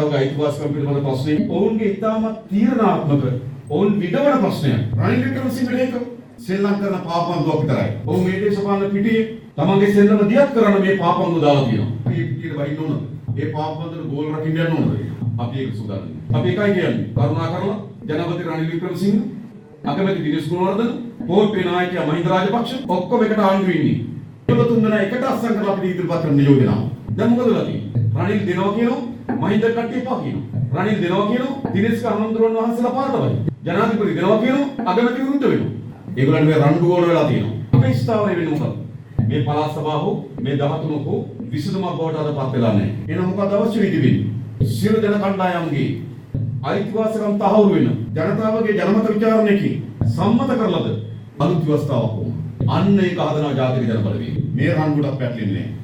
ජනතාවගේ අයිතිවාසිකම් පිළිබඳ ප්‍රශ්නේ ඔවුන්ගේ ඉතාමත් තීරණාත්මක ඔවුන් විදවන ප්‍රශ්නයක්. රනිල් වික්‍රමසිංහ මේක සෙල්ලම් කරන පාපන්දුවක් විතරයි. ඔවුන් මේ දේශපාලන පිටියේ තමන්ගේ සෙල්ලම දියත් කරන මේ පාපන්දු දාලා තියෙනවා. මේ පිටියට වහින්න ඕනද? ඒ පාපන්දුන ගෝල් රකින්න යන්න ඕනද? අපි ඒක සූදානම්. අපි එකයි කියන්නේ. කරුණාකරලා ජනපති රනිල් වික්‍රමසිංහ, අගමැති දිනේෂ් ගුණවර්ධන, පොල්පේ නායකයා මහින්ද රාජපක්ෂ ඔක්කොම එකට ආණ්ඩුවේ ඉන්නේ. ඒගොල්ලෝ තුන්දෙනා එකට අස්සම් කරලා අපිට ඉදිරිපත් කරන නියෝජනාව. දැන් මොකද වෙලා තියෙන්නේ? රනිල් දෙනවා කියනවා, මහින්ද කට්ටිය පා කියනවා. රනිල් දෙනවා කියනවා, දිනේෂ් කර්මන්තුරුන් වහන්සේලා පාරට වයි. ජනාධිපති දෙනවා කියනවා, අගමැති විරුද්ධ වෙනවා. ඒගොල්ලන්ට මේ රණ්ඩු ගෝල වෙලා තියෙනවා. අපේ ස්ථාවරය වෙන්නේ මොකද? මේ පළාත් සභාව මේ 13ක විසඳුමක් බවට අදපත් වෙලා නැහැ. එහෙනම් මොකද අවශ්‍ය වෙන්නේ? සියලු ජන කණ්ඩායම්ගේ අයිතිවාසිකම් තහවුරු වෙන ජනතාවගේ ජනමත විචාරණයකින් සම්මත කරලද අලුත් ව්‍යවස්ථාවක් වුණා. අන්න ඒක හදනවා ජාතික ජන බලවේගය. මේ රණ්ඩුවට පැටලෙන්නේ නැහැ.